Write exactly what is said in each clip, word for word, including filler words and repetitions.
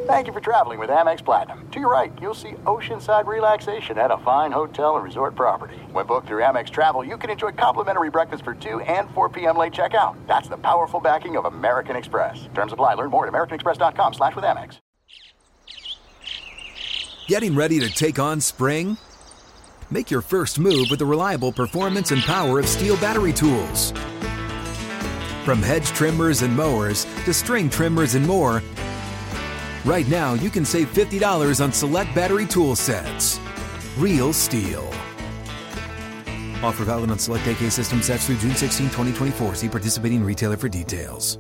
Thank you for traveling with Amex Platinum. To your right, you'll see oceanside relaxation at a fine hotel and resort property. When booked through Amex Travel, you can enjoy complimentary breakfast for two and four p.m. late checkout. That's the powerful backing of American Express. Terms apply. Learn more at americanexpress.com slash with Amex. Getting ready to take on spring? Make your first move with the reliable performance and power of Steel battery tools. From hedge trimmers and mowers to string trimmers and more, right now you can save fifty dollars on select battery tool sets. Real Steel. Offer valid on select A K system sets through June sixteenth, twenty twenty-four. See participating retailer for details.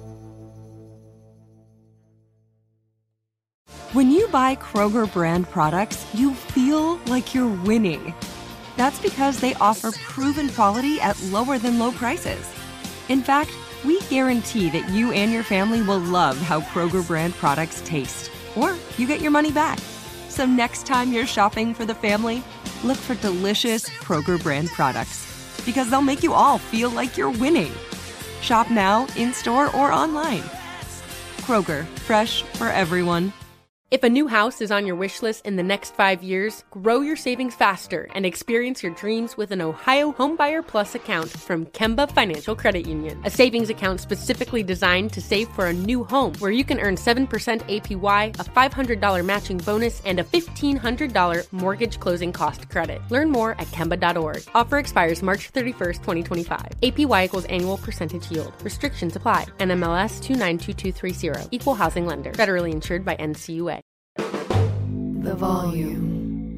When you buy Kroger brand products, you feel like you're winning. That's because they offer proven quality at lower than low prices. In fact, we guarantee that you and your family will love how Kroger brand products taste, or you get your money back. So next time you're shopping for the family, look for delicious Kroger brand products, because they'll make you all feel like you're winning. Shop now, in-store, or online. Kroger, fresh for everyone. If a new house is on your wish list in the next five years, grow your savings faster and experience your dreams with an Ohio Homebuyer Plus account from Kemba Financial Credit Union. A savings account specifically designed to save for a new home, where you can earn seven percent A P Y, a five hundred dollars matching bonus, and a fifteen hundred dollars mortgage closing cost credit. Learn more at kemba dot org. Offer expires March thirty-first, twenty twenty-five. A P Y equals annual percentage yield. Restrictions apply. N M L S two nine two two three zero. Equal housing lender. Federally insured by N C U A. The volume.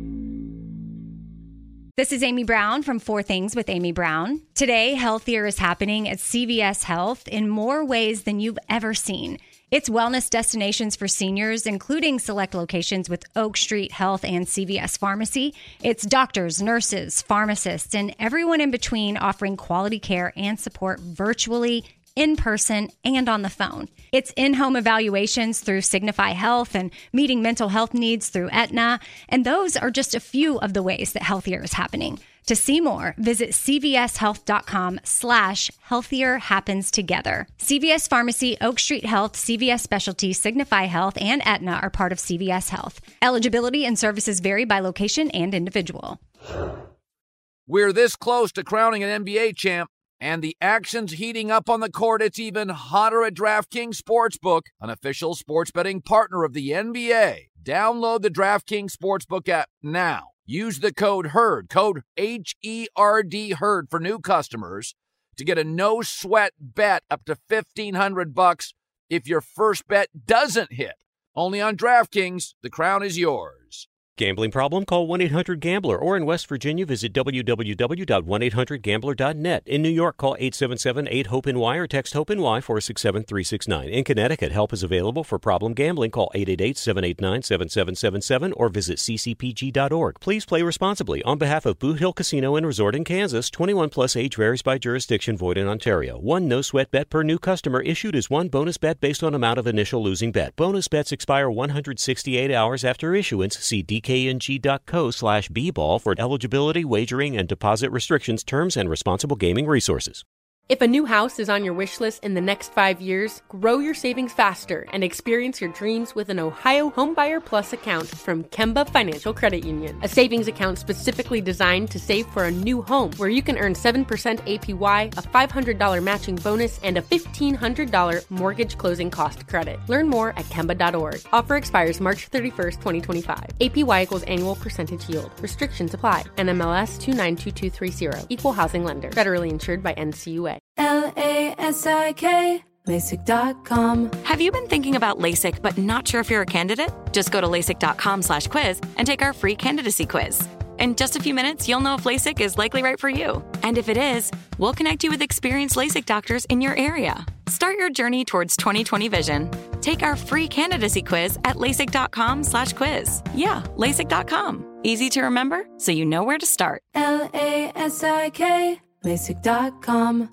This is Amy Brown from Four Things with Amy Brown. Today, healthier is happening at C V S Health in more ways than you've ever seen. It's wellness destinations for seniors, including select locations with Oak Street Health and C V S Pharmacy. It's doctors, nurses, pharmacists, and everyone in between offering quality care and support virtually, in person, and on the phone. It's in-home evaluations through Signify Health and meeting mental health needs through Aetna. And those are just a few of the ways that healthier is happening. To see more, visit cvshealth.com slash healthier happens together. C V S Pharmacy, Oak Street Health, C V S Specialty, Signify Health, and Aetna are part of C V S Health. Eligibility and services vary by location and individual. We're this close to crowning an N B A champ, and the action's heating up on the court. It's even hotter at DraftKings Sportsbook, an official sports betting partner of the N B A. Download the DraftKings Sportsbook app now. Use the code HERD, code H E R D, HERD, for new customers to get a no-sweat bet up to fifteen hundred bucks if your first bet doesn't hit. Only on DraftKings, the crown is yours. Gambling problem? Call one eight hundred gambler, or in West Virginia, visit w w w dot one eight hundred gambler dot net. In New York, call eight seven seven eight hope N Y or text HOPE-NY four six seven three six nine. In Connecticut, help is available for problem gambling. Call eight eight eight seven eight nine seven seven seven seven or visit c c p g dot org. Please play responsibly. On behalf of Boot Hill Casino and Resort in Kansas, twenty-one plus age varies by jurisdiction, void in Ontario. One no-sweat bet per new customer issued is one bonus bet based on amount of initial losing bet. Bonus bets expire one hundred sixty-eight hours after issuance. See d k n g dot co slash b ball for eligibility, wagering, and deposit restrictions, terms, and responsible gaming resources. If a new house is on your wish list in the next five years, grow your savings faster and experience your dreams with an Ohio Homebuyer Plus account from Kemba Financial Credit Union. A savings account specifically designed to save for a new home, where you can earn seven percent A P Y, a five hundred dollars matching bonus, and a fifteen hundred dollars mortgage closing cost credit. Learn more at kemba dot org. Offer expires March thirty-first, twenty twenty-five. A P Y equals annual percentage yield. Restrictions apply. N M L S two nine two two three zero. Equal housing lender. Federally insured by N C U A. L A S I K, LASIK dot com. Have you been thinking about LASIK but not sure if you're a candidate? Just go to LASIK dot com slash quiz and take our free candidacy quiz. In just a few minutes, you'll know if LASIK is likely right for you. And if it is, we'll connect you with experienced LASIK doctors in your area. Start your journey towards twenty twenty vision. Take our free candidacy quiz at LASIK dot com slash quiz. Yeah, LASIK dot com. Easy to remember, so you know where to start. L A S I K, LASIK dot com.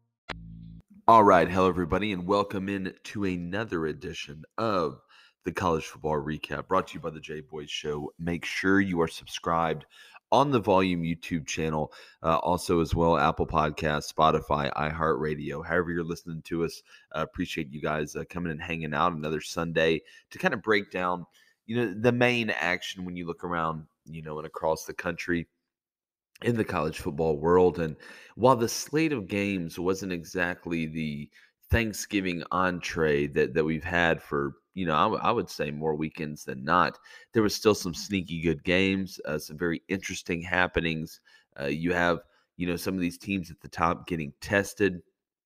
All right, hello everybody, and welcome in to another edition of the College Football Recap, brought to you by the J Boys Show. Make sure you are subscribed on the Volume YouTube channel, uh, also as well, Apple Podcasts, Spotify, iHeartRadio, however you're listening to us. Uh, appreciate you guys uh, coming and hanging out another Sunday to kind of break down, you know, the main action when you look around, you know, and across the country in the college football world. And while the slate of games wasn't exactly the Thanksgiving entree that, that we've had for, you know, I, w- I would say more weekends than not, there was still some sneaky good games, uh, some very interesting happenings. Uh, you have, you know, some of these teams at the top getting tested.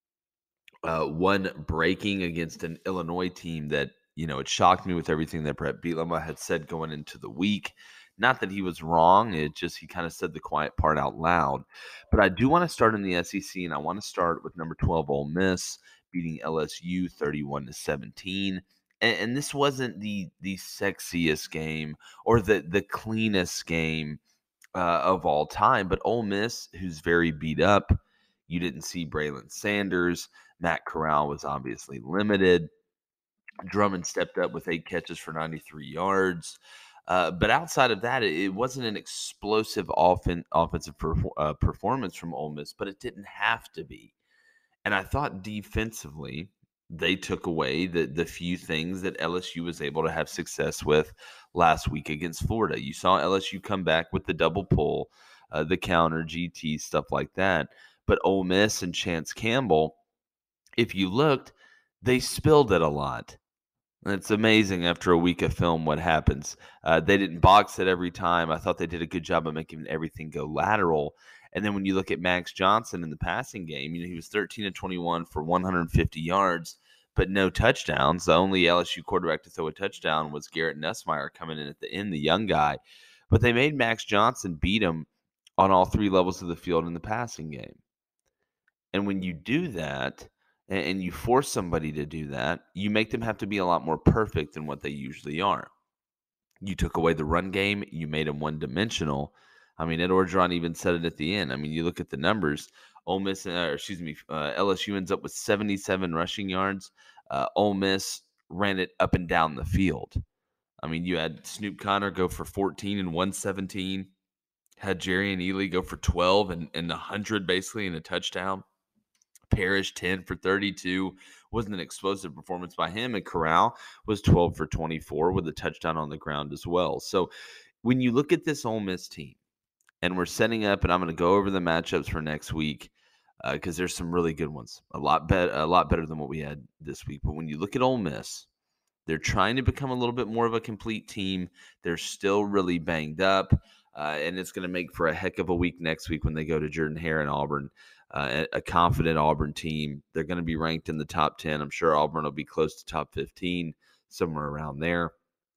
Uh, one breaking against an Illinois team that, you know, it shocked me with everything that Brett Bielema had said going into the week. Not that he was wrong. It just, he kind of said the quiet part out loud. But I do want to start in the S E C, and I want to start with number twelve Ole Miss beating L S U thirty-one to seventeen. And, and this wasn't the the sexiest game or the, the cleanest game uh, of all time. But Ole Miss, who's very beat up, you didn't see Braylon Sanders. Matt Corral was obviously limited. Drummond stepped up with eight catches for ninety-three yards. Uh, but outside of that, it, it wasn't an explosive offen- offensive per- uh, performance from Ole Miss, but it didn't have to be. And I thought defensively, they took away the, the few things that L S U was able to have success with last week against Florida. You saw L S U come back with the double pull, uh, the counter, G T, stuff like that. But Ole Miss and Chance Campbell, if you looked, they spilled it a lot. It's amazing after a week of film what happens. Uh, they didn't box it every time. I thought they did a good job of making everything go lateral. And then when you look at Max Johnson in the passing game, you know, he was thirteen to twenty-one for one hundred fifty yards, but no touchdowns. The only L S U quarterback to throw a touchdown was Garrett Nussmeier coming in at the end, the young guy. But they made Max Johnson beat him on all three levels of the field in the passing game. And when you do that, and you force somebody to do that, you make them have to be a lot more perfect than what they usually are. You took away the run game. You made them one-dimensional. I mean, Ed Orgeron even said it at the end. I mean, you look at the numbers. Ole Miss, or excuse me, uh, L S U ends up with seventy-seven rushing yards. Uh, Ole Miss ran it up and down the field. I mean, you had Snoop Conner go for fourteen and one seventeen. Had Jerry and Ely go for twelve and, and one hundred basically in a touchdown. Parrish, ten for thirty-two. Wasn't an explosive performance by him. And Corral was twelve for twenty-four with a touchdown on the ground as well. So when you look at this Ole Miss team, and we're setting up, and I'm going to go over the matchups for next week because uh, there's some really good ones. A lot, be- a lot better than what we had this week. But when you look at Ole Miss, they're trying to become a little bit more of a complete team. They're still really banged up. Uh, and it's going to make for a heck of a week next week when they go to Jordan-Hare and Auburn. Uh, a confident Auburn team. They're going to be ranked in the top ten. I'm sure Auburn will be close to top fifteen, somewhere around there,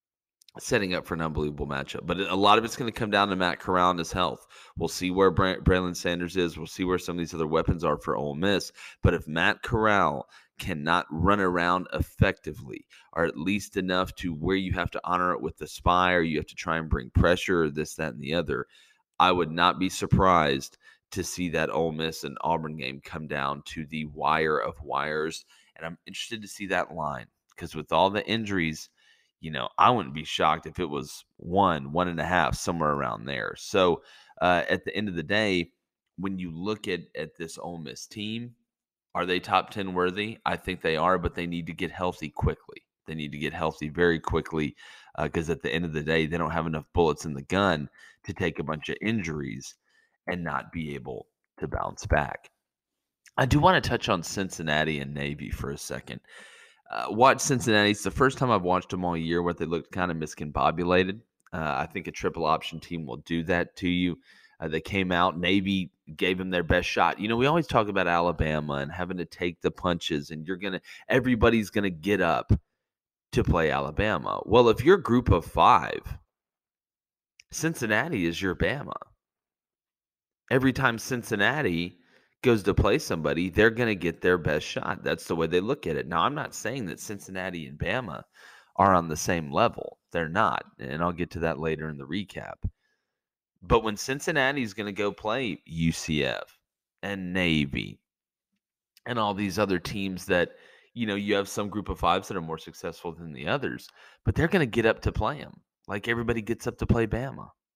setting up for an unbelievable matchup. But a lot of it's going to come down to Matt Corral and his health. We'll see where Bra- Braylon Sanders is. We'll see where some of these other weapons are for Ole Miss. But if Matt Corral cannot run around effectively, or at least enough to where you have to honor it with the spy, or you have to try and bring pressure, or this, that, and the other, I would not be surprised to see that Ole Miss and Auburn game come down to the wire of wires. And I'm interested to see that line because with all the injuries, you know, I wouldn't be shocked if it was one, one and a half, somewhere around there. So uh, at the end of the day, when you look at, at this Ole Miss team, are they top ten worthy? I think they are, but they need to get healthy quickly. They need to get healthy very quickly because uh, at the end of the day, they don't have enough bullets in the gun to take a bunch of injuries and not be able to bounce back. I do want to touch on Cincinnati and Navy for a second. Uh, watch Cincinnati. It's the first time I've watched them all year where they looked kind of miscombobulated. Uh, I think a triple option team will do that to you. Uh, they came out. Navy gave them their best shot. You know, we always talk about Alabama and having to take the punches, and you're going to, everybody's going to get up to play Alabama. Well, if you're group of five, Cincinnati is your Bama. Every time Cincinnati goes to play somebody, they're going to get their best shot. That's the way they look at it. Now, I'm not saying that Cincinnati and Bama are on the same level. They're not, and I'll get to that later in the recap. But when Cincinnati is going to go play U C F and Navy and all these other teams that, you know, you have some group of fives that are more successful than the others, but they're going to get up to play them like everybody gets up to play Bama.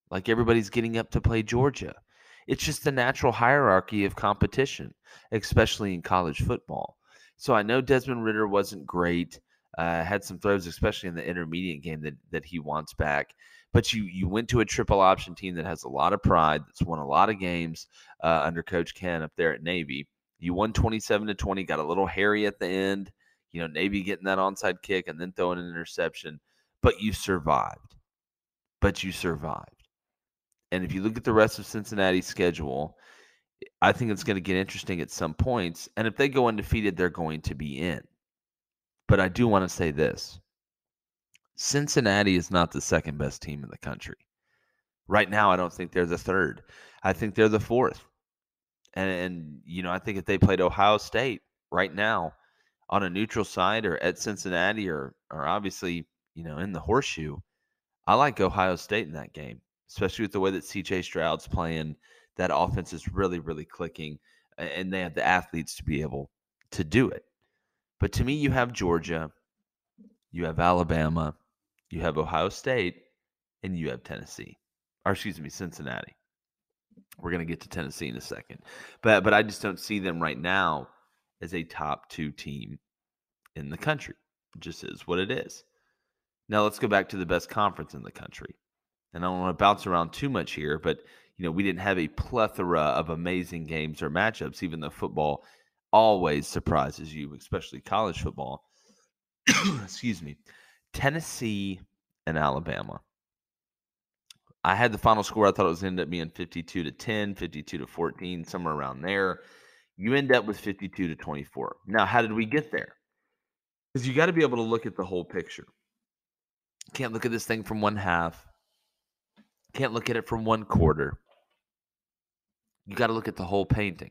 like everybody's getting up to play Georgia. It's just the natural hierarchy of competition, especially in college football. So I know Desmond Ridder wasn't great, uh, had some throws, especially in the intermediate game that that he wants back. But you you went to a triple option team that has a lot of pride, that's won a lot of games uh, under Coach Ken up there at Navy. You won twenty-seven to twenty, got a little hairy at the end. You know, Navy getting that onside kick and then throwing an interception. But you survived. But you survived. And if you look at the rest of Cincinnati's schedule, I think it's going to get interesting at some points. And if they go undefeated, they're going to be in. But I do want to say this. Cincinnati is not the second best team in the country. Right now, I don't think they're the third. I think they're the fourth. And, and you know, I think if they played Ohio State right now on a neutral side or at Cincinnati or or obviously, you know, in the horseshoe, I like Ohio State in that game, especially with the way that C J Stroud's playing. That offense is really, really clicking, and they have the athletes to be able to do it. But to me, you have Georgia, you have Alabama, you have Ohio State, and you have Tennessee. Or excuse me, Cincinnati. We're going to get to Tennessee in a second. But but I just don't see them right now as a top two team in the country. It just is what it is. Now let's go back to the best conference in the country. And I don't want to bounce around too much here, but you know, we didn't have a plethora of amazing games or matchups, even though football always surprises you, especially college football. Excuse me. Tennessee and Alabama. I had the final score. I thought it was ended up being fifty-two to ten, fifty-two to fourteen, somewhere around there. You end up with fifty-two to twenty-four. Now, how did we get there? Because you got to be able to look at the whole picture. Can't look at this thing from one half. Can't look at it from one quarter. You got to look at the whole painting.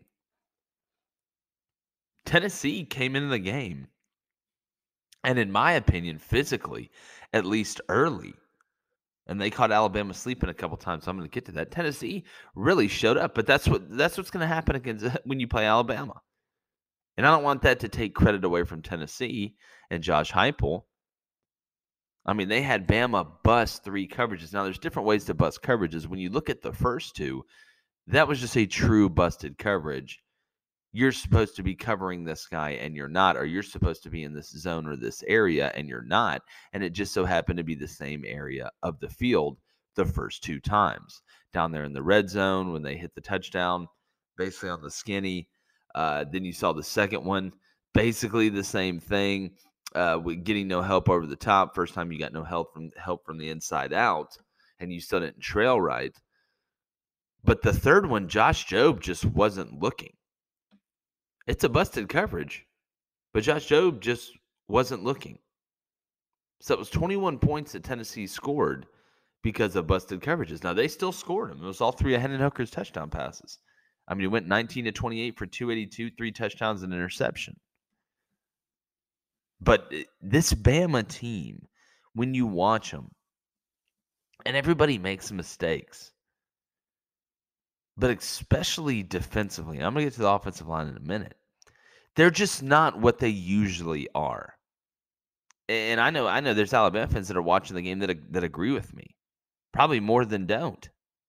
Tennessee came into the game, and in my opinion, physically, at least early, and they caught Alabama sleeping a couple times. So I'm going to get to that. Tennessee really showed up, but that's what that's what's going to happen against when you play Alabama. And I don't want that to take credit away from Tennessee and Josh Heupel. I mean, they had Bama bust three coverages. Now, there's different ways to bust coverages. When you look at the first two, that was just a true busted coverage. You're supposed to be covering this guy and you're not, or you're supposed to be in this zone or this area and you're not. And it just so happened to be the same area of the field the first two times. Down there in the red zone when they hit the touchdown, basically on the skinny. Uh, then you saw the second one, basically the same thing. Uh, with getting no help over the top. First time you got no help from help from the inside out, and you still didn't trail right. But the third one, Josh Jobe just wasn't looking. It's a busted coverage, but Josh Jobe just wasn't looking. So it was twenty-one points that Tennessee scored because of busted coverages. Now, they still scored them. It was all three of Hendon Hooker's touchdown passes. I mean, he went nineteen to twenty-eight for two eighty-two, three touchdowns and an interception. But this Bama team, when you watch them, and everybody makes mistakes, but especially defensively, I'm going to get to the offensive line in a minute, they're just not what they usually are. And I know I know there's Alabama fans that are watching the game that, that agree with me, probably more than don't.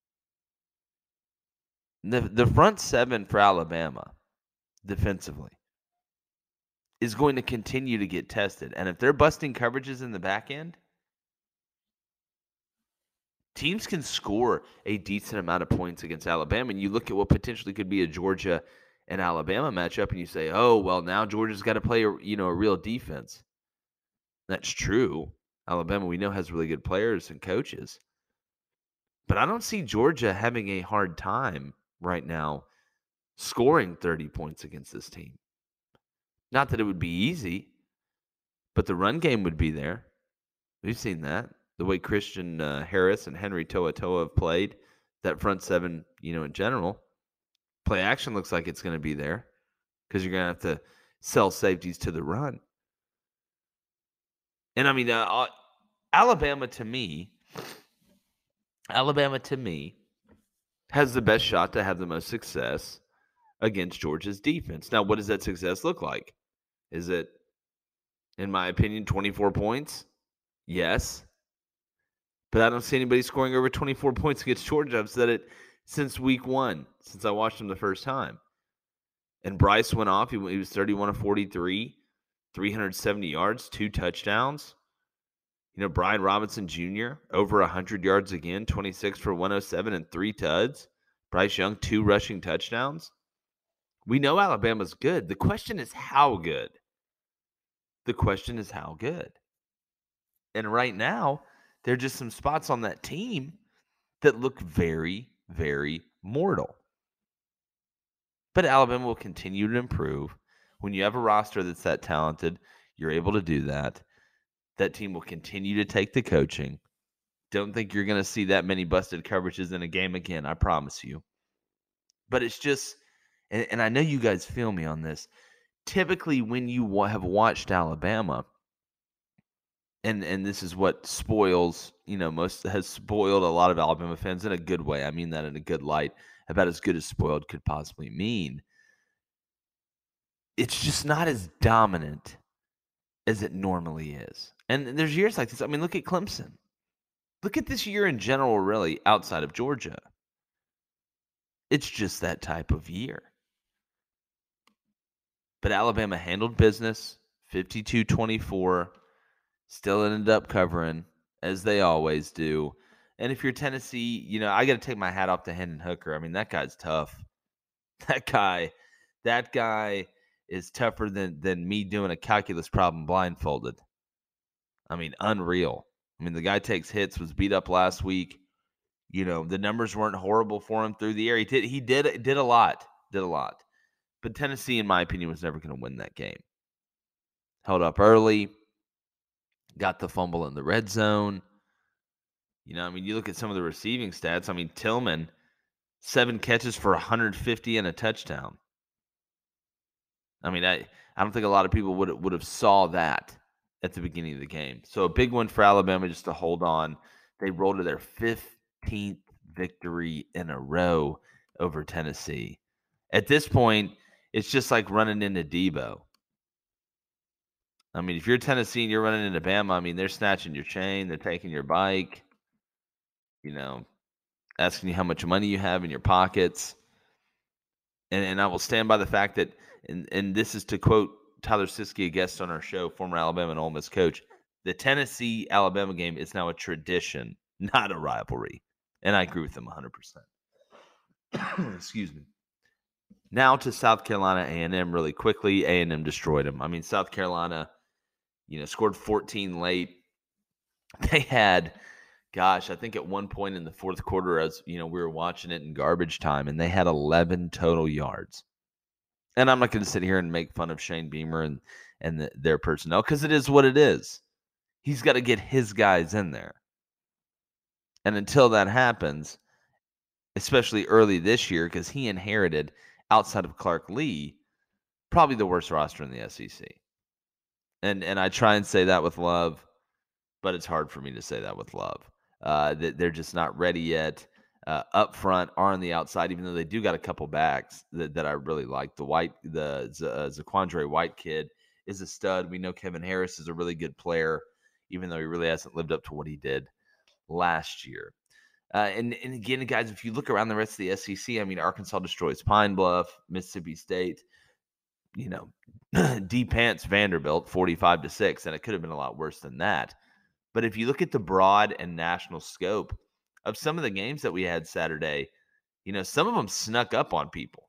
The, the front seven for Alabama, defensively, is going to continue to get tested. And if they're busting coverages in the back end, teams can score a decent amount of points against Alabama. And you look at what potentially could be a Georgia and Alabama matchup, and you say, oh, well, now Georgia's got to play a, you know, a real defense. That's true. Alabama, we know, has really good players and coaches. But I don't see Georgia having a hard time right now scoring thirty points against this team. Not that it would be easy, but the run game would be there. We've seen that. The way Christian uh, Harris and Henry To'oTo'o have played, that front seven, you know, in general. Play action looks like it's going to be there because you're going to have to sell safeties to the run. And, I mean, uh, Alabama to me, Alabama to me has the best shot to have the most success against Georgia's defense. Now, what does that success look like? Is it, in my opinion, twenty-four points? Yes. But I don't see anybody scoring over twenty-four points against Georgia. I've said it since week one, since I watched them the first time. And Bryce went off. He, he was thirty-one of forty-three, three hundred seventy yards, two touchdowns. You know, Brian Robinson Junior, over one hundred yards again, twenty-six for one oh seven and three tuds. Bryce Young, two rushing touchdowns. We know Alabama's good. The question is how good. The question is how good. And right now, there are just some spots on that team that look very, very mortal. But Alabama will continue to improve. When you have a roster that's that talented, you're able to do that. That team will continue to take the coaching. Don't think you're going to see that many busted coverages in a game again, I promise you. But it's just, and, and I know you guys feel me on this, typically when you have watched Alabama, and and this is what spoils, you know, most has spoiled a lot of Alabama fans in a good way. I mean that in a good light, about as good as spoiled could possibly mean. It's just not as dominant as it normally is. And there's years like this. I mean, look at Clemson. Look at this year in general, really, outside of Georgia. It's just that type of year. But Alabama handled business, fifty-two twenty-four, still ended up covering, as they always do. And if you're Tennessee, you know, I got to take my hat off to Hendon Hooker. I mean, that guy's tough. That guy, that guy is tougher than, than me doing a calculus problem blindfolded. I mean, unreal. I mean, the guy takes hits, was beat up last week. You know, the numbers weren't horrible for him through the air. He did, he did, did a lot, did a lot. But Tennessee, in my opinion, was never going to win that game. Held up early, got the fumble in the red zone. You know, I mean, you look at some of the receiving stats. I mean, Tillman, seven catches for one hundred fifty and a touchdown. I mean, I, I don't think a lot of people would would have saw that at the beginning of the game. So a big one for Alabama just to hold on. They rolled to their fifteenth victory in a row over Tennessee. At this point, it's just like running into Debo. I mean, if you're Tennessee and you're running into Bama, I mean, they're snatching your chain. They're taking your bike, you know, asking you how much money you have in your pockets. And, and I will stand by the fact that, and, and this is to quote Tyler Siskey, a guest on our show, former Alabama and Ole Miss coach, the Tennessee-Alabama game is now a tradition, not a rivalry. And I agree with them one hundred percent. Excuse me. Now to South Carolina A and M really quickly. A and M destroyed them. I mean, South Carolina, you know, scored fourteen late. They had, gosh, I think at one point in the fourth quarter, as you know, we were watching it in garbage time, and they had eleven total yards. And I'm not going to sit here and make fun of Shane Beamer and, and the, their personnel, because it is what it is. He's got to get his guys in there. And until that happens, especially early this year, because he inherited, outside of Clark Lee, probably the worst roster in the S E C. And and I try and say that with love, but it's hard for me to say that with love. Uh, that they're just not ready yet. Uh, up front or on the outside, even though they do got a couple backs that, that I really like. The White, the Z- uh, Zaquandre White kid is a stud. We know Kevin Harris is a really good player, even though he really hasn't lived up to what he did last year. Uh, and, and again, guys, if you look around the rest of the S E C, I mean, Arkansas destroys Pine Bluff, Mississippi State, you know, D Pants Vanderbilt, forty-five to six, and it could have been a lot worse than that. But if you look at the broad and national scope of some of the games that we had Saturday, you know, some of them snuck up on people.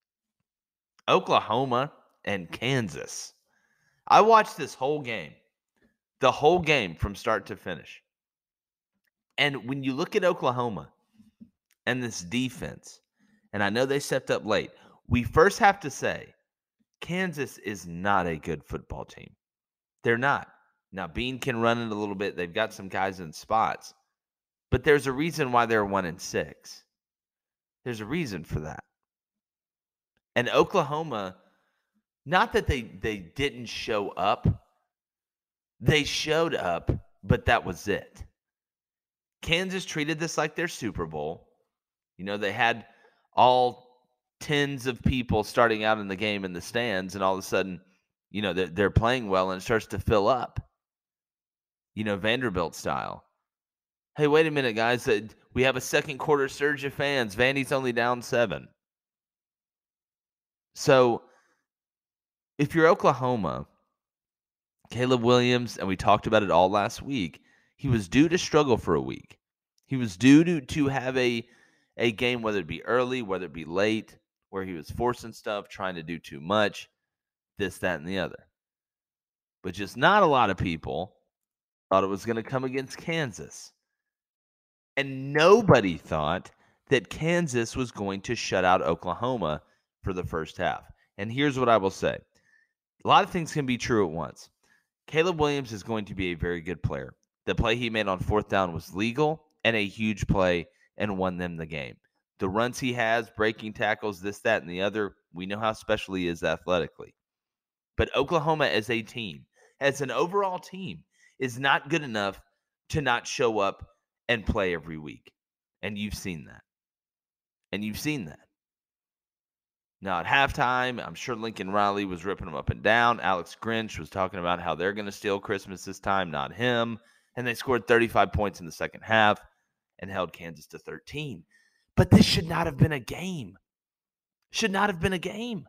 Oklahoma and Kansas. I watched this whole game, the whole game from start to finish. And when you look at Oklahoma and this defense, and I know they stepped up late, we first have to say Kansas is not a good football team. They're not. Now, Bean can run it a little bit. They've got some guys in spots. But there's a reason why they're one and six. There's a reason for that. And Oklahoma, not that they, they didn't show up. They showed up, but that was it. Kansas treated this like their Super Bowl. You know, they had all tens of people starting out in the game in the stands, and all of a sudden, you know, they're, they're playing well and it starts to fill up. You know, Vanderbilt style. Hey, wait a minute, guys. Uh, we have a second quarter surge of fans. Vandy's only down seven. So if you're Oklahoma, Caleb Williams, and we talked about it all last week, he was due to struggle for a week. He was due to, to have a, a game, whether it be early, whether it be late, where he was forcing stuff, trying to do too much, this, that, and the other. But just not a lot of people thought it was going to come against Kansas. And nobody thought that Kansas was going to shut out Oklahoma for the first half. And here's what I will say. A lot of things can be true at once. Caleb Williams is going to be a very good player. The play he made on fourth down was legal and a huge play and won them the game. The runs he has, breaking tackles, this, that, and the other, we know how special he is athletically. But Oklahoma as a team, as an overall team, is not good enough to not show up and play every week. And you've seen that. And you've seen that. Now, at halftime, I'm sure Lincoln Riley was ripping them up and down. Alex Grinch was talking about how they're going to steal Christmas this time, not him. And they scored thirty-five points in the second half and held Kansas to thirteen. But this should not have been a game. Should not have been a game.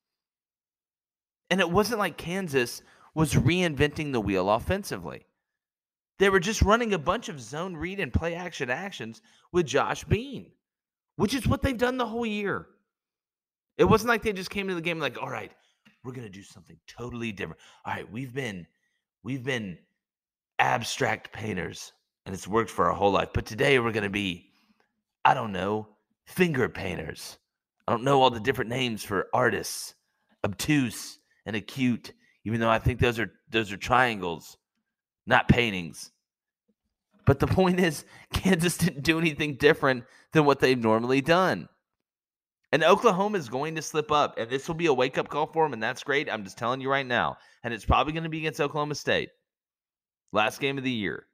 And it wasn't like Kansas was reinventing the wheel offensively. They were just running a bunch of zone read and play action actions with Josh Bean, which is what they've done the whole year. It wasn't like they just came into the game like, all right, we're going to do something totally different. All right, we've been we've been abstract painters, and it's worked for our whole life. But today we're going to be, I don't know, finger painters. I don't know all the different names for artists, obtuse and acute, even though I think those are those are triangles, not paintings. But the point is, Kansas didn't do anything different than what they've normally done. And Oklahoma is going to slip up, and this will be a wake-up call for them, and that's great. I'm just telling you right now. And it's probably going to be against Oklahoma State. Last game of the year.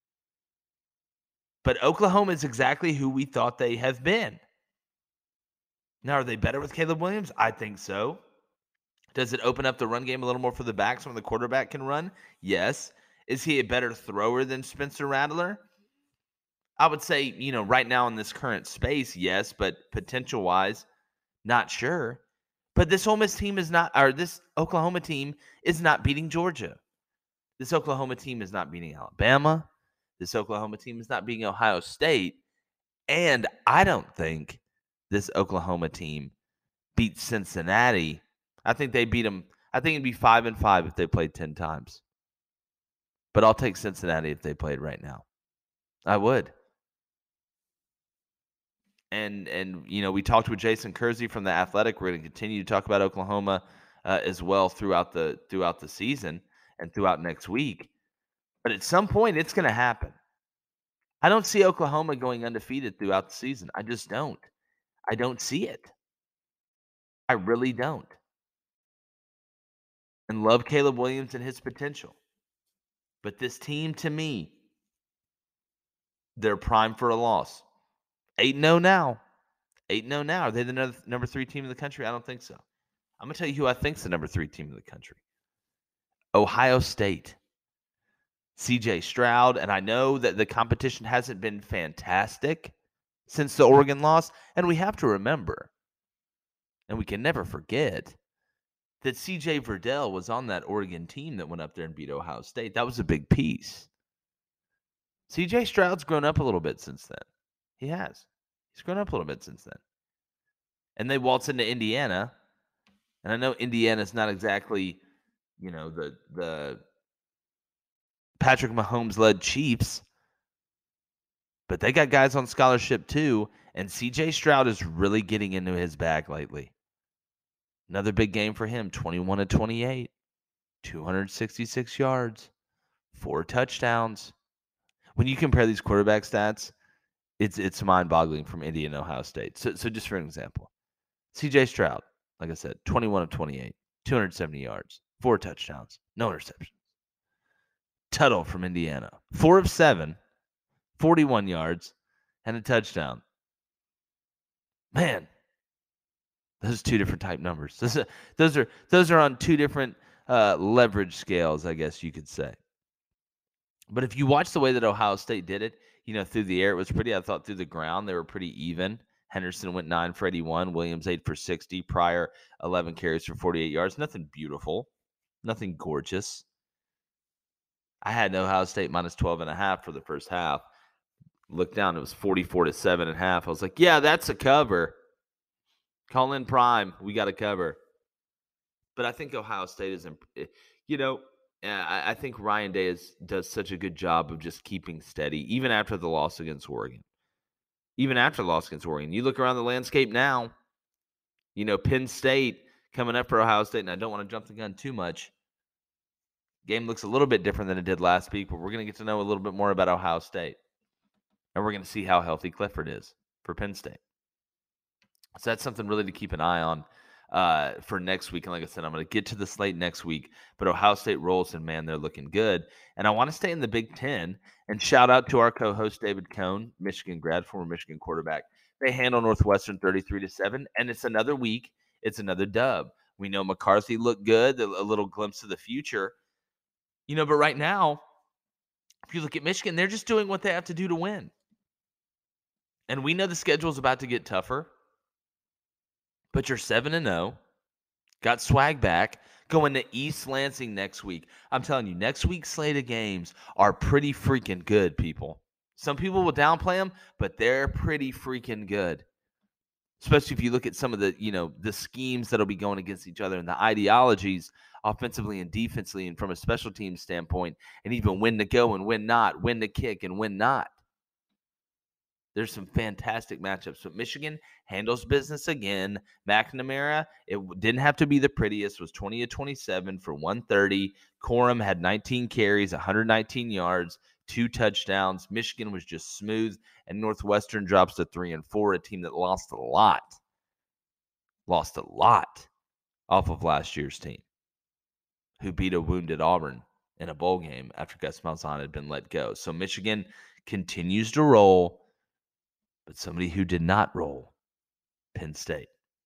But Oklahoma is exactly who we thought they have been. Now, are they better with Caleb Williams? I think so. Does it open up the run game a little more for the backs when the quarterback can run? Yes. Is he a better thrower than Spencer Rattler? I would say, you know, right now in this current space, yes, but potential-wise, not sure. But this Ole Miss team is not, or this Oklahoma team is not beating Georgia. This Oklahoma team is not beating Alabama. This Oklahoma team is not beating Ohio State. And I don't think this Oklahoma team beats Cincinnati. I think they beat them. I think it'd be five and five if they played ten times. But I'll take Cincinnati if they played right now. I would. And, and you know, we talked with Jason Kersey from The Athletic. We're going to continue to talk about Oklahoma uh, as well throughout the throughout the season and throughout next week. But at some point, it's going to happen. I don't see Oklahoma going undefeated throughout the season. I just don't. I don't see it. I really don't. And love Caleb Williams and his potential. But this team, to me, they're primed for a loss. eight and oh now. eight and oh now. Are they the number, number three team in the country? I don't think so. I'm going to tell you who I think is the number three team in the country. Ohio State. C J Stroud. And I know that the competition hasn't been fantastic since the Oregon loss. And we have to remember, and we can never forget, that C J Verdell was on that Oregon team that went up there and beat Ohio State. That was a big piece. C J Stroud's grown up a little bit since then. He has. He's grown up a little bit since then. And they waltz into Indiana. And I know Indiana's not exactly, you know, the the Patrick Mahomes-led Chiefs. But they got guys on scholarship too. And C J Stroud is really getting into his bag lately. Another big game for him. twenty-one to twenty-eight. two hundred sixty-six yards. Four touchdowns. When you compare these quarterback stats, it's it's mind-boggling from Indy and Ohio State. So, so just for an example, C J Stroud, like I said, twenty-one of twenty-eight, two hundred seventy yards, four touchdowns, no interceptions. Tuttle from Indiana, four of seven, forty-one yards, and a touchdown. Man, those are two different type numbers. Those are those are, those are on two different uh, leverage scales, I guess you could say. But if you watch the way that Ohio State did it, you know, through the air, it was pretty. I thought through the ground, they were pretty even. Henderson went nine for eighty-one. Williams eight for sixty. Pryor, eleven carries for forty-eight yards. Nothing beautiful. Nothing gorgeous. I had Ohio State minus twelve and a half for the first half. Looked down, it was forty-four to seven and a half. I was like, yeah, that's a cover. Call in Prime. We got a cover. But I think Ohio State is, you know, I think Ryan Day is, does such a good job of just keeping steady, even after the loss against Oregon. Even after the loss against Oregon. You look around the landscape now, you know, Penn State coming up for Ohio State, and I don't want to jump the gun too much. Game looks a little bit different than it did last week, but we're going to get to know a little bit more about Ohio State. And we're going to see how healthy Clifford is for Penn State. So that's something really to keep an eye on uh, for next week. And like I said, I'm going to get to the slate next week. But Ohio State rolls, and, man, they're looking good. And I want to stay in the Big Ten and shout out to our co-host David Cohn, Michigan grad, former Michigan quarterback. They handle Northwestern thirty-three to seven, and it's another week. It's another dub. We know McCarthy looked good, a little glimpse of the future. You know, but right now, if you look at Michigan, they're just doing what they have to do to win. And we know the schedule is about to get tougher. But you're seven and oh. Got swag back. Going to East Lansing next week. I'm telling you, next week's slate of games are pretty freaking good, people. Some people will downplay them, but they're pretty freaking good. Especially if you look at some of the, you know, the schemes that'll be going against each other and the ideologies offensively and defensively and from a special team standpoint, and even when to go and when not, when to kick and when not. There's some fantastic matchups. But Michigan handles business again. McNamara, it didn't have to be the prettiest, was twenty to twenty-seven for one thirty. Corum had nineteen carries, one hundred nineteen yards, two touchdowns. Michigan was just smooth, and Northwestern drops to three and four, a team that lost a lot. Lost a lot off of last year's team, who beat a wounded Auburn in a bowl game after Gus Malzahn had been let go. So Michigan continues to roll. But somebody who did not roll, Penn State.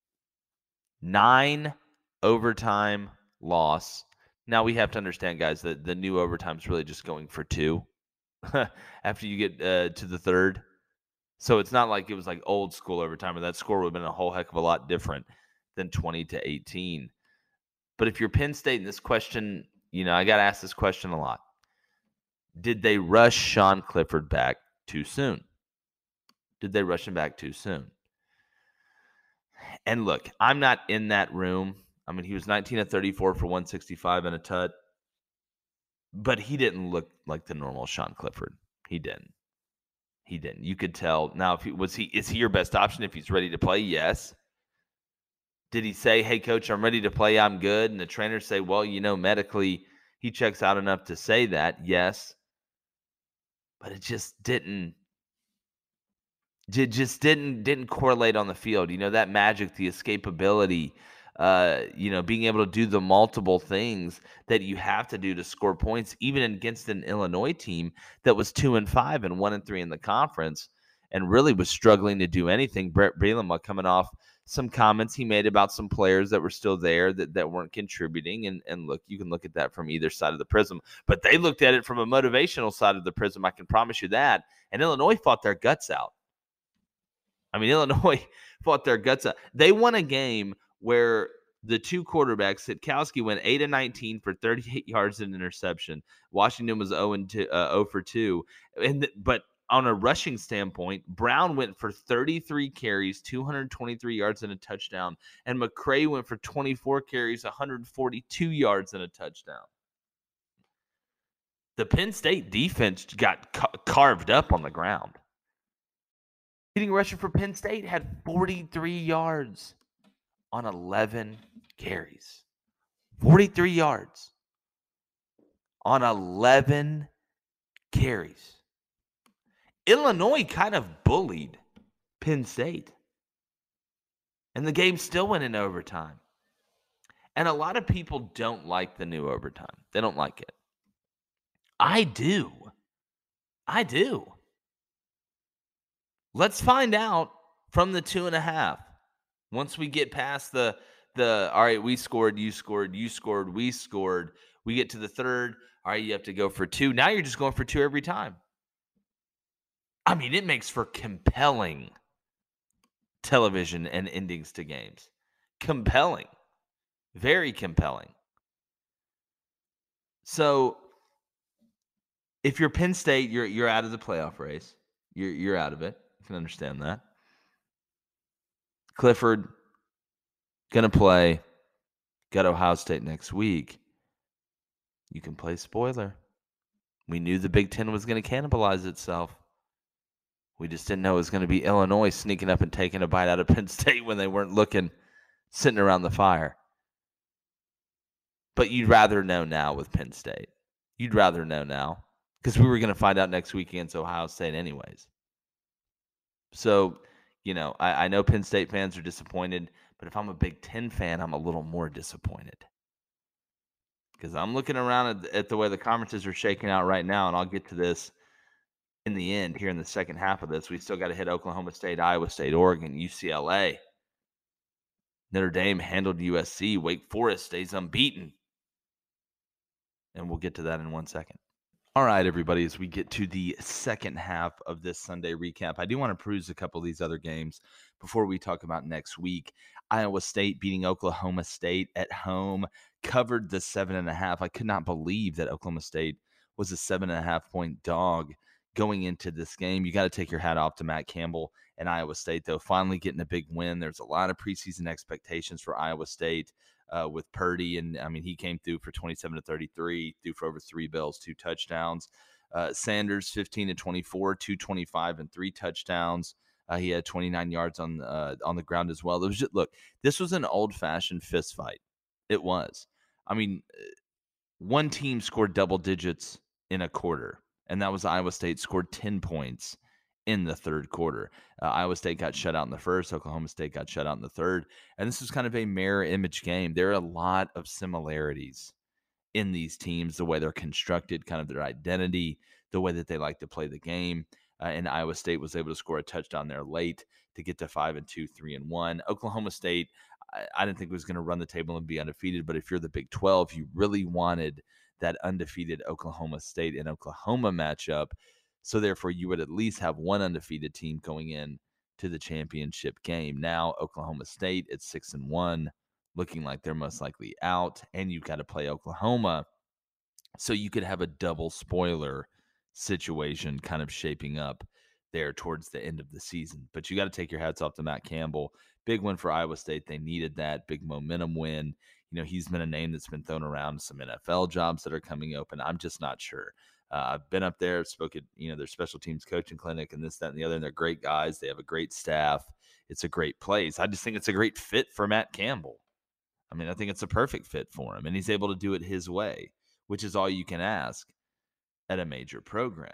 Nine overtime loss. Now we have to understand, guys, that the new overtime is really just going for two after you get uh, to the third. So it's not like it was like old school overtime, or that score would have been a whole heck of a lot different than twenty to eighteen. But if you're Penn State, and this question, you know, I got to ask this question a lot. Did they rush Sean Clifford back too soon? Did they rush him back too soon? And look, I'm not in that room. I mean, he was nineteen of thirty-four for one sixty-five and a tut. But he didn't look like the normal Sean Clifford. He didn't. He didn't. You could tell. Now, if he was he is he your best option if he's ready to play? Yes. Did he say, hey, coach, I'm ready to play, I'm good? And the trainer say, well, you know, medically, he checks out enough to say that. Yes. But it just didn't. It just didn't didn't correlate on the field. You know, that magic, the escapability, uh, you know, being able to do the multiple things that you have to do to score points, even against an Illinois team that was two and five and one and three in the conference, and really was struggling to do anything. Brett Bielema coming off some comments he made about some players that were still there that, that weren't contributing. And, and look, you can look at that from either side of the prism, but they looked at it from a motivational side of the prism. I can promise you that. And Illinois fought their guts out. I mean, Illinois fought their guts out. They won a game where the two quarterbacks, Sitkowski went eight of nineteen for thirty-eight yards and an interception. Washington was zero for two. And the, but on a rushing standpoint, Brown went for thirty-three carries, two hundred twenty-three yards and a touchdown. And McCray went for twenty-four carries, one hundred forty-two yards and a touchdown. The Penn State defense got ca- carved up on the ground. Leading rusher for Penn State had forty-three yards on eleven carries. forty-three yards on eleven carries. Illinois kind of bullied Penn State. And the game still went in overtime. And a lot of people don't like the new overtime. They don't like it. I do. I do. Let's find out from the two and a half. Once we get past the, the all right, we scored, you scored, you scored, we scored. We get to the third. All right, you have to go for two. Now you're just going for two every time. I mean, it makes for compelling television and endings to games. Compelling. Very compelling. So if you're Penn State, you're you're out of the playoff race. You're you're out of it. You can understand that. Clifford gonna play. Got Ohio State next week. You can play spoiler. We knew the Big Ten was going to cannibalize itself. We just didn't know it was going to be Illinois sneaking up and taking a bite out of Penn State when they weren't looking, sitting around the fire. But you'd rather know now with Penn State. You'd rather know now because we were going to find out next week against Ohio State anyways. So, you know, I, I know Penn State fans are disappointed, but if I'm a Big Ten fan, I'm a little more disappointed. Because I'm looking around at, at the way the conferences are shaking out right now, and I'll get to this in the end here in the second half of this. We still got to hit Oklahoma State, Iowa State, Oregon, U C L A. Notre Dame handled U S C. Wake Forest stays unbeaten. And we'll get to that in one second. All right, everybody, as we get to the second half of this Sunday recap, I do want to peruse a couple of these other games before we talk about next week. Iowa State beating Oklahoma State at home, covered the seven and a half. I could not believe that Oklahoma State was a seven and a half point dog going into this game. You got to take your hat off to Matt Campbell and Iowa State, though, finally getting a big win. There's a lot of preseason expectations for Iowa State. Uh, with Purdy, and I mean, he came through for twenty-seven to thirty-three, threw for over three bills, two touchdowns. Uh, Sanders, fifteen to twenty-four, two twenty-five, and three touchdowns. Uh, he had twenty-nine yards on uh, on the ground as well. It was just, look, this was an old-fashioned fist fight. It was. I mean, one team scored double digits in a quarter, and that was Iowa State, scored ten points in the third quarter. Uh, Iowa State got shut out in the first. Oklahoma State got shut out in the third. And this is kind of a mirror image game. There are a lot of similarities in these teams, the way they're constructed, kind of their identity, the way that they like to play the game. Uh, and Iowa State was able to score a touchdown there late to get to five and two, three and one. Oklahoma State, I, I didn't think was going to run the table and be undefeated, but if you're the Big twelve, you really wanted that undefeated Oklahoma State and Oklahoma matchup. So therefore, you would at least have one undefeated team going in to the championship game. Now, Oklahoma State at six and one, looking like they're most likely out, and you've got to play Oklahoma. So you could have a double spoiler situation kind of shaping up there towards the end of the season. But you got to take your hats off to Matt Campbell. Big win for Iowa State. They needed that big momentum win. You know, he's been a name that's been thrown around, some N F L jobs that are coming open. I'm just not sure. Uh, I've been up there, spoke at, you know, their special teams coaching clinic and this, that, and the other, and they're great guys. They have a great staff. It's a great place. I just think it's a great fit for Matt Campbell. I mean, I think it's a perfect fit for him, and he's able to do it his way, which is all you can ask at a major program.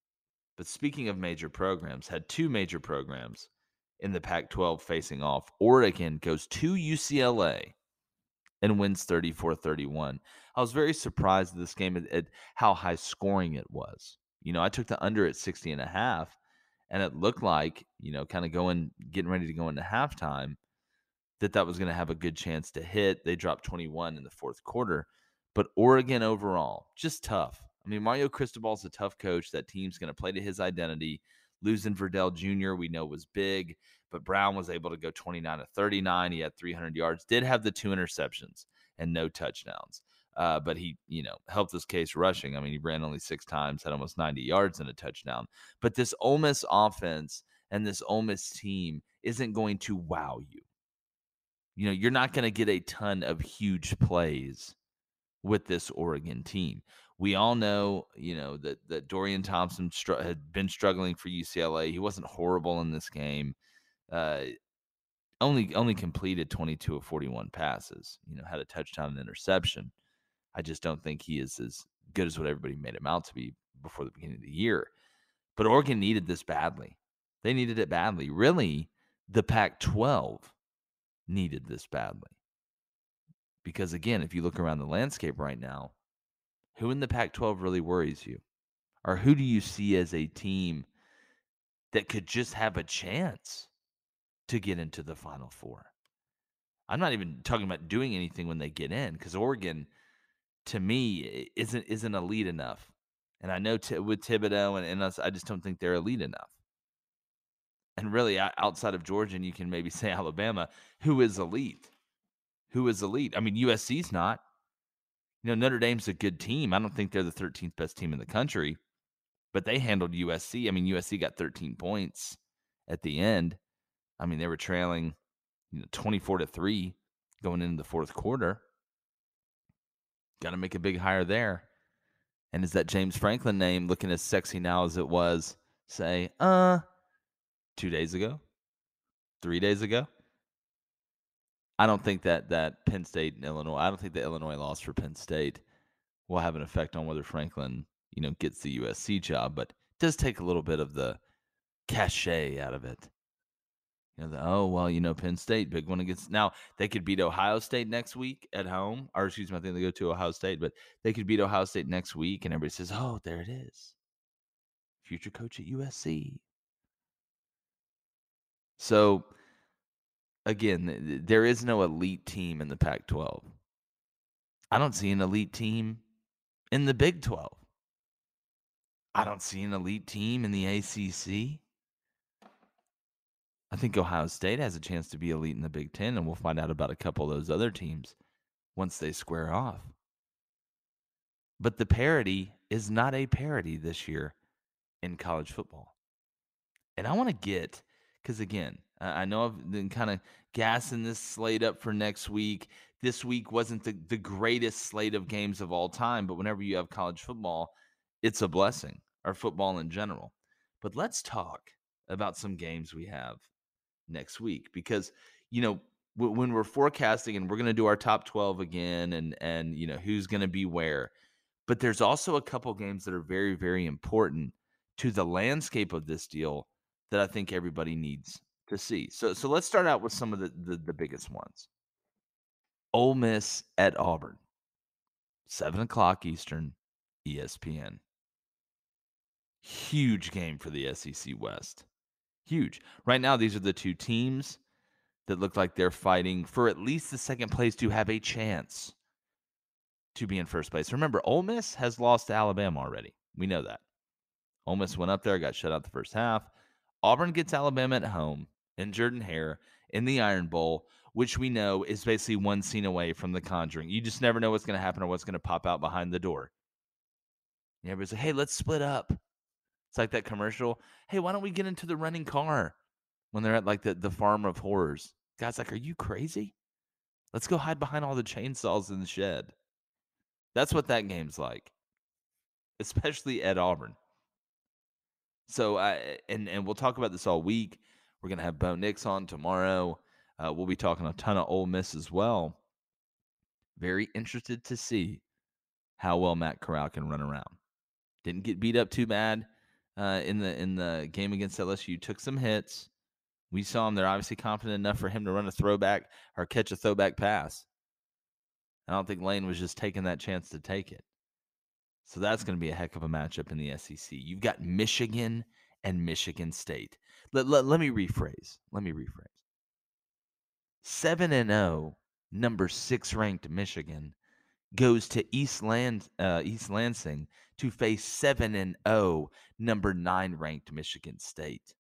But speaking of major programs, had two major programs in the Pac twelve facing off. Oregon goes to U C L A and wins thirty-four thirty-one. I was very surprised at this game at, at how high scoring it was. You know, I took the under at sixty and a half, and it looked like, you know, kind of going, getting ready to go into halftime, that that was going to have a good chance to hit. They dropped twenty-one in the fourth quarter. But Oregon overall, just tough. I mean, Mario Cristobal's a tough coach. That team's going to play to his identity. Losing Verdell Junior we know was big, but Brown was able to go twenty-nine to thirty-nine. He had three hundred yards, did have the two interceptions and no touchdowns. Uh, but he, you know, helped this case rushing. I mean, he ran only six times, had almost ninety yards and a touchdown. But this Ole Miss offense and this Ole Miss team isn't going to wow you. You know, you're not going to get a ton of huge plays with this Oregon team. We all know, you know, that, that Dorian Thompson str- had been struggling for U C L A. He wasn't horrible in this game. Uh, only only completed twenty-two of forty-one passes, you know, had a touchdown and interception. I just don't think he is as good as what everybody made him out to be before the beginning of the year. But Oregon needed this badly. They needed it badly. Really, the Pac twelve needed this badly. Because, again, if you look around the landscape right now, who in the Pac twelve really worries you? Or who do you see as a team that could just have a chance to get into the Final Four? I'm not even talking about doing anything when they get in, because Oregon, to me, isn't isn't elite enough. And I know t- with Thibodeau and, and us, I just don't think they're elite enough. And really, outside of Georgia, and you can maybe say Alabama, who is elite? Who is elite? I mean, U S C's not. You know, Notre Dame's a good team. I don't think they're the thirteenth best team in the country, but they handled U S C. I mean, U S C got thirteen points at the end. I mean, they were trailing, you know, twenty-four to three going into the fourth quarter. Got to make a big hire there. And is that James Franklin name looking as sexy now as it was, say, uh, two days ago, three days ago? I don't think that that Penn State and Illinois, I don't think the Illinois loss for Penn State will have an effect on whether Franklin, you know, gets the U S C job, but it does take a little bit of the cachet out of it. You know, the, oh, well, you know, Penn State, big one against, now they could beat Ohio State next week at home, or excuse me, I think they go to Ohio State, but they could beat Ohio State next week, and everybody says, oh, there it is. Future coach at U S C. So, again, there is no elite team in the Pac twelve. I don't see an elite team in the Big twelve. I don't see an elite team in the A C C. I think Ohio State has a chance to be elite in the Big Ten, and we'll find out about a couple of those other teams once they square off. But the parity is not a parity this year in college football. And I want to get, because again, I know I've been kind of gassing this slate up for next week. This week wasn't the, the greatest slate of games of all time, but whenever you have college football, it's a blessing, or football in general. But let's talk about some games we have next week, because, you know, w- when we're forecasting, and we're going to do our top twelve again, and, and you know, who's going to be where, but there's also a couple games that are very, very important to the landscape of this deal that I think everybody needs to see. So so let's start out with some of the, the, the biggest ones. Ole Miss at Auburn, seven o'clock Eastern, E S P N. Huge game for the S E C West. Huge. Right now, these are the two teams that look like they're fighting for at least the second place to have a chance to be in first place. Remember, Ole Miss has lost to Alabama already. We know that. Ole Miss went up there, got shut out the first half. Auburn gets Alabama at home in Jordan-Hare in the Iron Bowl, which we know is basically one scene away from The Conjuring. You just never know what's going to happen or what's going to pop out behind the door. And everybody's like, hey, let's split up. It's like that commercial. Hey, why don't we get into the running car when they're at like the, the farm of horrors? Guys like, are you crazy? Let's go hide behind all the chainsaws in the shed. That's what that game's like, especially at Auburn. So, I and, and we'll talk about this all week. We're going to have Bo Nix on tomorrow. Uh, we'll be talking a ton of Ole Miss as well. Very interested to see how well Matt Corral can run around. Didn't get beat up too bad uh, in the in the game against L S U. Took some hits. We saw him. They're obviously confident enough for him to run a throwback or catch a throwback pass. I don't think Lane was just taking that chance to take it. So that's going to be a heck of a matchup in the S E C. You've got Michigan and Michigan State. Let, let, let me rephrase. Let me rephrase. seven and oh, number six ranked Michigan goes to East, Land, uh, East Lansing to face seven and oh, number nine ranked Michigan State.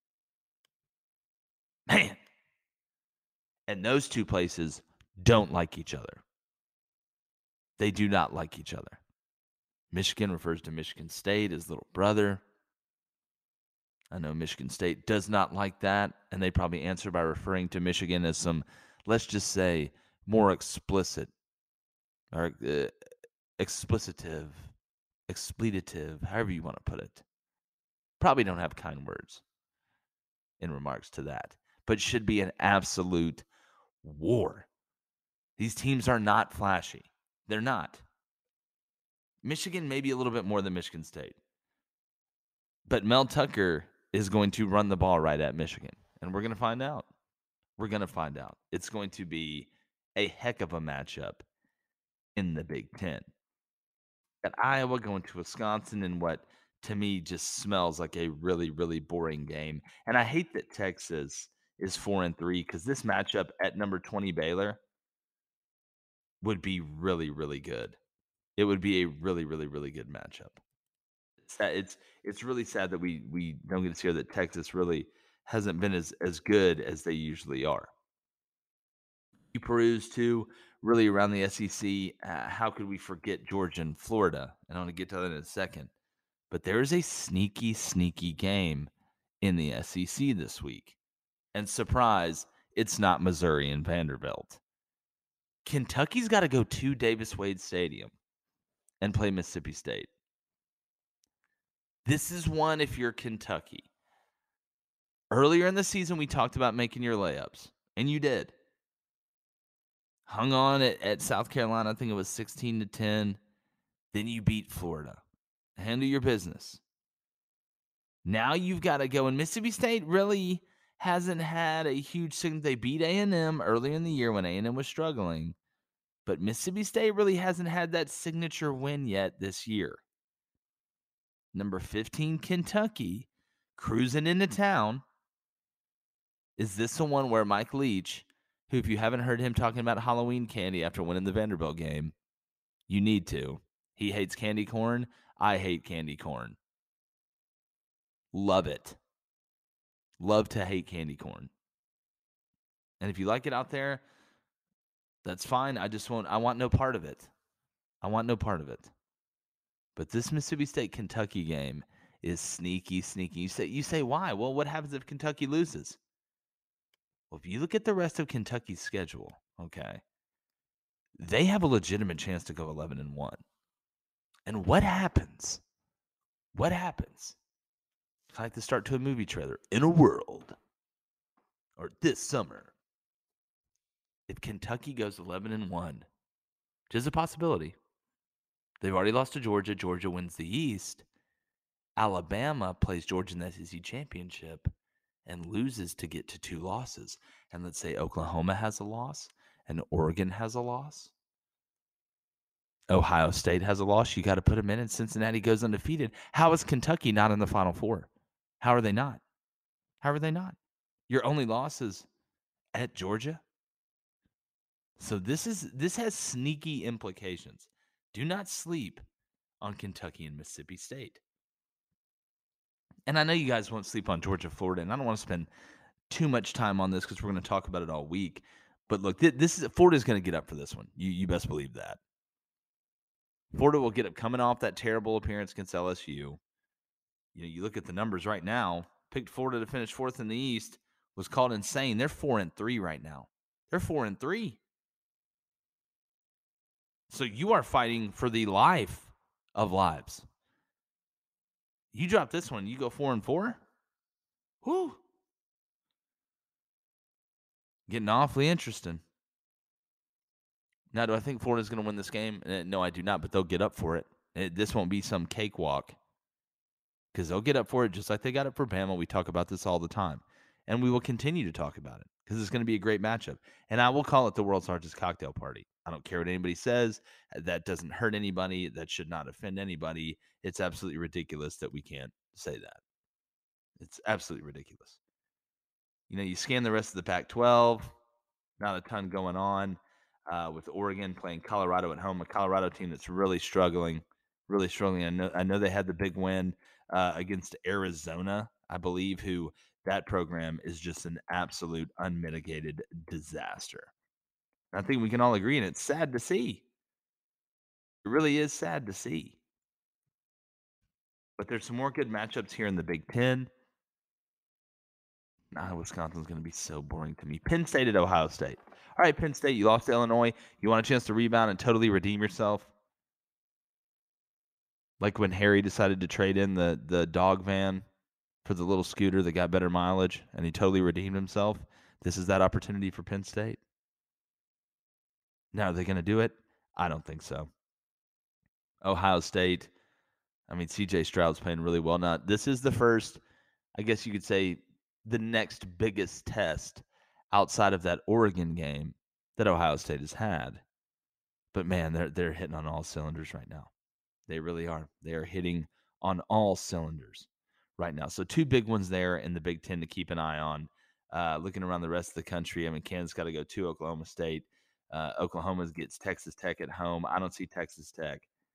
Man. And those two places don't like each other. They do not like each other. Michigan refers to Michigan State as little brother. I know Michigan State does not like that, and they probably answer by referring to Michigan as some, let's just say, more explicit or uh, explicitive, expletive, however you want to put it. Probably don't have kind words in remarks to that, but should be an absolute war. These teams are not flashy. They're not. Michigan maybe a little bit more than Michigan State. But Mel Tucker is going to run the ball right at Michigan. And we're going to find out. We're going to find out. It's going to be a heck of a matchup in the Big Ten. Got Iowa going to Wisconsin in what, to me, just smells like a really, really boring game. And I hate that Texas is four and three because this matchup at number twenty Baylor would be really, really good. It would be a really, really, really good matchup. It's sad- it's it's really sad that we we don't get to hear that Texas really hasn't been as as good as they usually are. You peruse too, really around the S E C. Uh, how could we forget Georgia and Florida? And I'm going to get to that in a second. But there is a sneaky, sneaky game in the S E C this week. And surprise, it's not Missouri and Vanderbilt. Kentucky's got to go to Davis Wade Stadium and play Mississippi State. This is one if you're Kentucky. Earlier in the season, we talked about making your layups, and you did. Hung on at, at South Carolina, I think it was sixteen to ten. Then you beat Florida. Handle your business. Now you've got to go, and Mississippi State really hasn't had a huge signature. They beat A and M earlier in the year when A and M was struggling, but Mississippi State really hasn't had that signature win yet this year. Number fifteen, Kentucky, cruising into town. Is this the one where Mike Leach, who, if you haven't heard him talking about Halloween candy after winning the Vanderbilt game, you need to. He hates candy corn. I hate candy corn. Love it. Love to hate candy corn. And if you like it out there, that's fine. I just won't, I want no part of it. I want no part of it. But this Mississippi State-Kentucky game is sneaky, sneaky. You say, you say, why? Well, what happens if Kentucky loses? Well, if you look at the rest of Kentucky's schedule, okay, they have a legitimate chance to go eleven and one. And what happens? What happens? It's like the start to a movie trailer. In a world, or this summer, if Kentucky goes eleven and one, which is a possibility, they've already lost to Georgia. Georgia wins the East. Alabama plays Georgia in the S E C championship and loses to get to two losses. And let's say Oklahoma has a loss and Oregon has a loss. Ohio State has a loss. You got to put them in, and Cincinnati goes undefeated. How is Kentucky not in the Final Four? How are they not? How are they not? Your only loss is at Georgia. So this is this has sneaky implications. Do not sleep on Kentucky and Mississippi State. And I know you guys won't sleep on Georgia, Florida, and I don't want to spend too much time on this because we're going to talk about it all week. But look, th- this is Florida's going to get up for this one. You you best believe that. Florida will get up coming off that terrible appearance against L S U. You know, you look at the numbers right now. Picked Florida to finish fourth in the East. Was called insane. They're four and three right now. They're four and three. So you are fighting for the life of lives. You drop this one, you go four and four. Whew. Getting awfully interesting. Now, do I think Florida's going to win this game? No, I do not, but they'll get up for it. This won't be some cakewalk because they'll get up for it just like they got up for Bama. We talk about this all the time, and we will continue to talk about it because it's going to be a great matchup. And I will call it the world's largest cocktail party. I don't care what anybody says. That doesn't hurt anybody. That should not offend anybody. It's absolutely ridiculous that we can't say that. It's absolutely ridiculous. You know, you scan the rest of the Pac twelve, not a ton going on. Uh, with Oregon playing Colorado at home, a Colorado team that's really struggling, really struggling. I know, I know they had the big win uh, against Arizona, I believe, who that program is just an absolute unmitigated disaster. I think we can all agree, and it's sad to see. It really is sad to see. But there's some more good matchups here in the Big Ten. Nah, Wisconsin's going to be so boring to me. Penn State at Ohio State. All right, Penn State, you lost to Illinois. You want a chance to rebound and totally redeem yourself? Like when Harry decided to trade in the, the dog van for the little scooter that got better mileage, and he totally redeemed himself. This is that opportunity for Penn State. Now, are they going to do it? I don't think so. Ohio State, I mean, C J Stroud's playing really well. Now, this is the first, I guess you could say, the next biggest test outside of that Oregon game that Ohio State has had. But, man, they're they're hitting on all cylinders right now. They really are. They are hitting on all cylinders right now. So two big ones there in the Big Ten to keep an eye on. Uh, looking around the rest of the country, I mean, Kansas got to go to Oklahoma State. Uh, Oklahoma gets Texas Tech at home. I don't see Texas Tech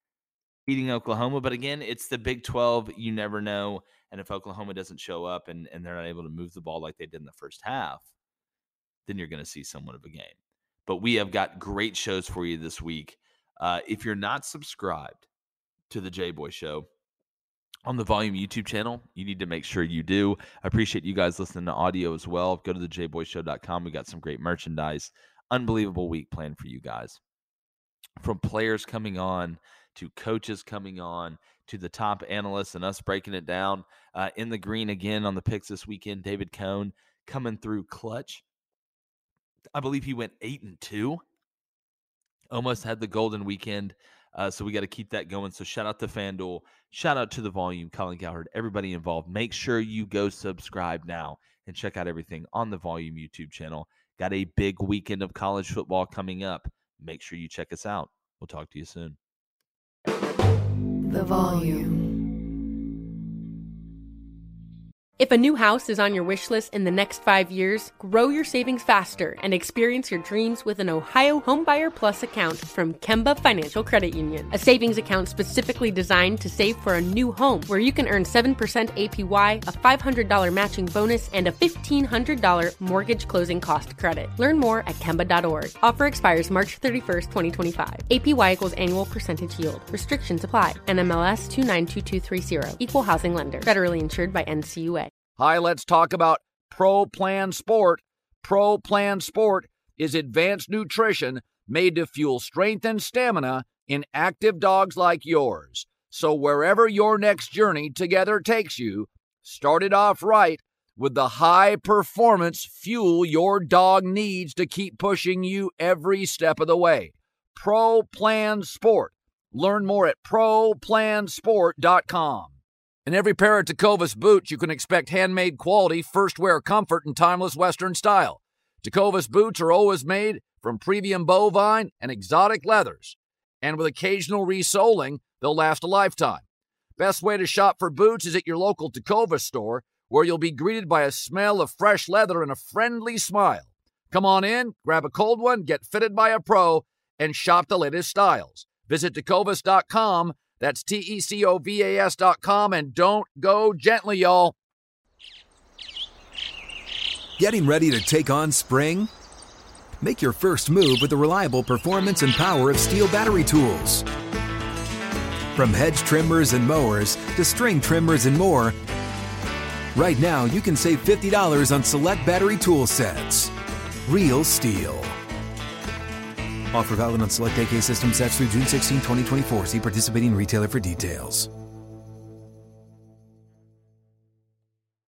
beating Oklahoma. But again, it's the Big twelve. You never know. And if Oklahoma doesn't show up and, and they're not able to move the ball like they did in the first half, then you're going to see somewhat of a game. But we have got great shows for you this week. Uh, if you're not subscribed to the J-Boy Show on the Volume YouTube channel, you need to make sure you do. I appreciate you guys listening to audio as well. Go to the j boy show dot com. We got some great merchandise. Unbelievable week planned for you guys. From players coming on to coaches coming on to the top analysts and us breaking it down. Uh, in the green again on the picks this weekend, David Cohn coming through clutch. I believe he went eight and two. Almost had the golden weekend. Uh, so we got to keep that going. So shout out to FanDuel. Shout out to the Volume, Colin Cowherd, everybody involved. Make sure you go subscribe now and check out everything on the Volume YouTube channel. Got a big weekend of college football coming up. Make sure you check us out. We'll talk to you soon. The Volume. If a new house is on your wish list in the next five years, grow your savings faster and experience your dreams with an Ohio Homebuyer Plus account from Kemba Financial Credit Union. A savings account specifically designed to save for a new home where you can earn seven percent A P Y, a five hundred dollars matching bonus, and a fifteen hundred dollars mortgage closing cost credit. Learn more at Kemba dot org. Offer expires March thirty-first, twenty twenty-five. A P Y equals annual percentage yield. Restrictions apply. N M L S two nine two two three zero. Equal housing lender. Federally insured by N C U A. Hi, let's talk about Pro Plan Sport. Pro Plan Sport is advanced nutrition made to fuel strength and stamina in active dogs like yours. So wherever your next journey together takes you, start it off right with the high-performance fuel your dog needs to keep pushing you every step of the way. Pro Plan Sport. Learn more at pro plan sport dot com. In every pair of Tecovas boots, you can expect handmade quality, first-wear comfort, and timeless Western style. Tecovas boots are always made from premium bovine and exotic leathers. And with occasional resoling, they'll last a lifetime. Best way to shop for boots is at your local Tecovas store, where you'll be greeted by a smell of fresh leather and a friendly smile. Come on in, grab a cold one, get fitted by a pro, and shop the latest styles. Visit tecovas dot com. That's T E C O V A S dot com, and don't go gently, y'all. Getting ready to take on spring? Make your first move with the reliable performance and power of Steel battery tools. From hedge trimmers and mowers to string trimmers and more, right now you can save fifty dollars on select battery tool sets. Real Steel. Offer valid on select A K system sets through June sixteenth, twenty twenty-four. See participating retailer for details.